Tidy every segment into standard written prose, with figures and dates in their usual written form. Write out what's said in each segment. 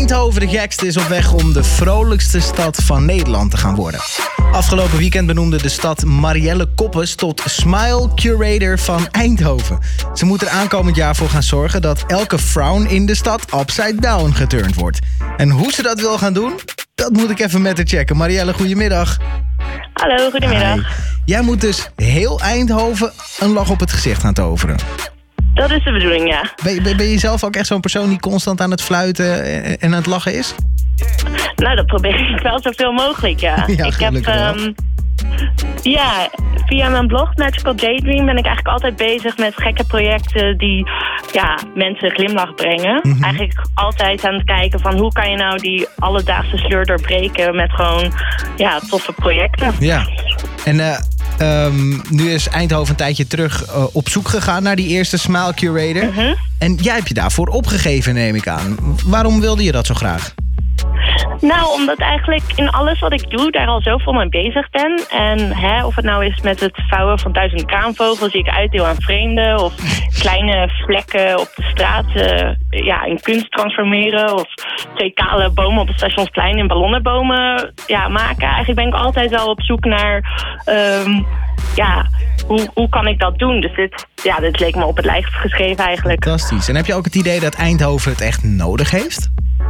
Eindhoven de gekste is op weg om de vrolijkste stad van Nederland te gaan worden. Afgelopen weekend benoemde de stad Marielle Koppes tot Smile Curator van Eindhoven. Ze moet er aankomend jaar voor gaan zorgen dat elke frown in de stad upside down geturnd wordt. En hoe ze dat wil gaan doen, dat moet ik even met haar checken. Marielle, goedemiddag. Hallo, goedemiddag. Hi. Jij moet dus heel Eindhoven een lach op het gezicht gaan toveren. Dat is de bedoeling, ja. Ben je zelf ook echt zo'n persoon die constant aan het fluiten en aan het lachen is? Nou, dat probeer ik wel zoveel mogelijk, ja. Ja, ik heb, via mijn blog Magical Daydream ben ik eigenlijk altijd bezig met gekke projecten die mensen glimlach brengen. Mm-hmm. Eigenlijk altijd aan het kijken van hoe kan je nou die alledaagse sleur doorbreken met gewoon toffe projecten. Ja, en nu is Eindhoven een tijdje terug op zoek gegaan naar die eerste Smile Curator. Mm-hmm. En jij hebt je daarvoor opgegeven, neem ik aan. Waarom wilde je dat zo graag? Nou, omdat eigenlijk in alles wat ik doe daar al zoveel mee bezig ben. En of het nou is met het vouwen van 1000 kraanvogels die ik uitdeel aan vreemden, of kleine vlekken op de straat in kunst transformeren, of 2 kale bomen op het Stationsplein in ballonnenbomen maken. Eigenlijk ben ik altijd wel op zoek naar hoe kan ik dat doen? Dus dit leek me op het lijf geschreven eigenlijk. Fantastisch. En heb je ook het idee dat Eindhoven het echt nodig heeft?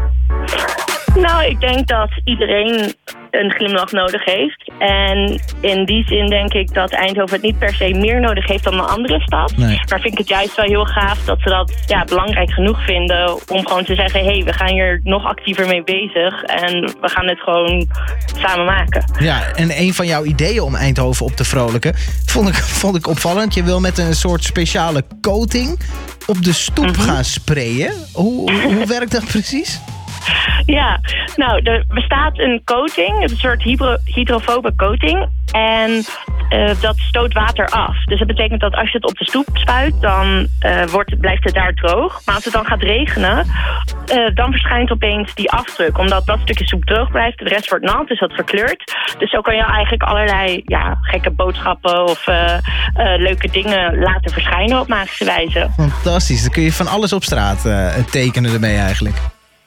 Nou, ik denk dat iedereen een glimlach nodig heeft. En in die zin denk ik dat Eindhoven het niet per se meer nodig heeft dan een andere stad. Nee. Maar vind ik het juist wel heel gaaf dat ze dat belangrijk genoeg vinden om gewoon te zeggen, hey, we gaan hier nog actiever mee bezig en we gaan het gewoon samen maken. Ja, en een van jouw ideeën om Eindhoven op te vrolijken vond ik opvallend. Je wil met een soort speciale coating op de stoep gaan sprayen. Hoe werkt dat precies? Ja, nou, er bestaat een coating, een soort hydrofobe coating. En dat stoot water af. Dus dat betekent dat als je het op de stoep spuit, dan blijft het daar droog. Maar als het dan gaat regenen, dan verschijnt opeens die afdruk. Omdat dat stukje soep droog blijft, de rest wordt nat, dus dat verkleurt. Dus zo kan je eigenlijk allerlei gekke boodschappen of leuke dingen laten verschijnen op magische wijze. Fantastisch, dan kun je van alles op straat tekenen ermee eigenlijk.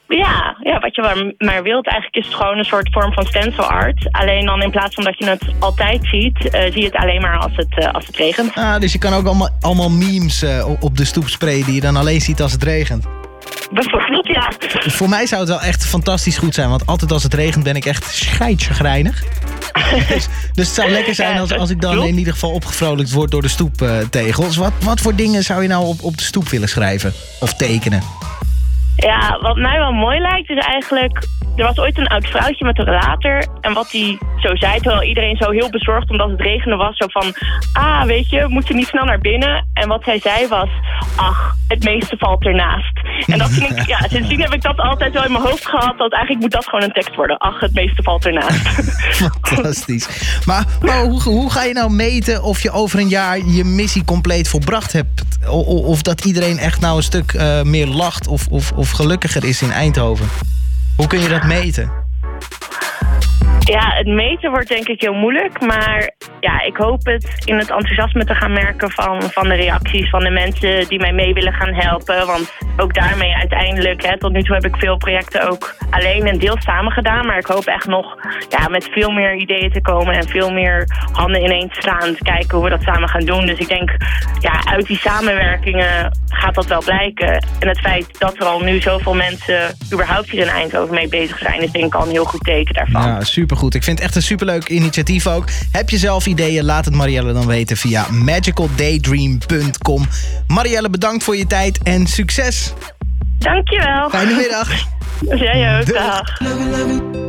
Ja, wat je maar wilt. Eigenlijk is het gewoon een soort vorm van stencil art. Alleen dan in plaats van dat je het altijd ziet, zie je het alleen maar als het regent. Ah, dus je kan ook allemaal memes op de stoep sprayen die je dan alleen ziet als het regent. Bijvoorbeeld, ja. Voor mij zou het wel echt fantastisch goed zijn, want altijd als het regent ben ik echt scheidchagrijnig. Dus het zou lekker zijn als ik dan in ieder geval opgevrolijkt word door de stoeptegels. Wat voor dingen zou je nou op de stoep willen schrijven of tekenen? Ja, wat mij wel mooi lijkt is eigenlijk, er was ooit een oud vrouwtje met een rollator. En wat die zo zei, terwijl iedereen zo heel bezorgd omdat het regende was. Zo van, weet je, moet je niet snel naar binnen. En wat zij zei was, ach, het meeste valt ernaast. En dat vind ik, sindsdien heb ik dat altijd wel in mijn hoofd gehad. Dat eigenlijk moet dat gewoon een tekst worden. Ach, het meeste valt ernaast. Fantastisch. Maar hoe ga je nou meten of je over een jaar je missie compleet volbracht hebt? Of dat iedereen echt nou een stuk meer lacht of gelukkiger is in Eindhoven? Hoe kun je dat meten? Ja, het meten wordt denk ik heel moeilijk. Maar ik hoop het in het enthousiasme te gaan merken van de reacties van de mensen die mij mee willen gaan helpen. Want ook daarmee uiteindelijk, tot nu toe heb ik veel projecten ook alleen en deels samen gedaan. Maar ik hoop echt nog met veel meer ideeën te komen en veel meer handen ineen te slaan. Te kijken hoe we dat samen gaan doen. Dus ik denk, uit die samenwerkingen gaat dat wel blijken. En het feit dat er al nu zoveel mensen überhaupt hier in Eindhoven mee bezig zijn, is denk ik al een heel goed teken daarvan. Ja, supergoed. Ik vind het echt een superleuk initiatief ook. Heb je zelf ideeën? Laat het Marielle dan weten via magicaldaydream.com. Marielle, bedankt voor je tijd en succes. Dankjewel. Fijne middag. Jij ook. Dag.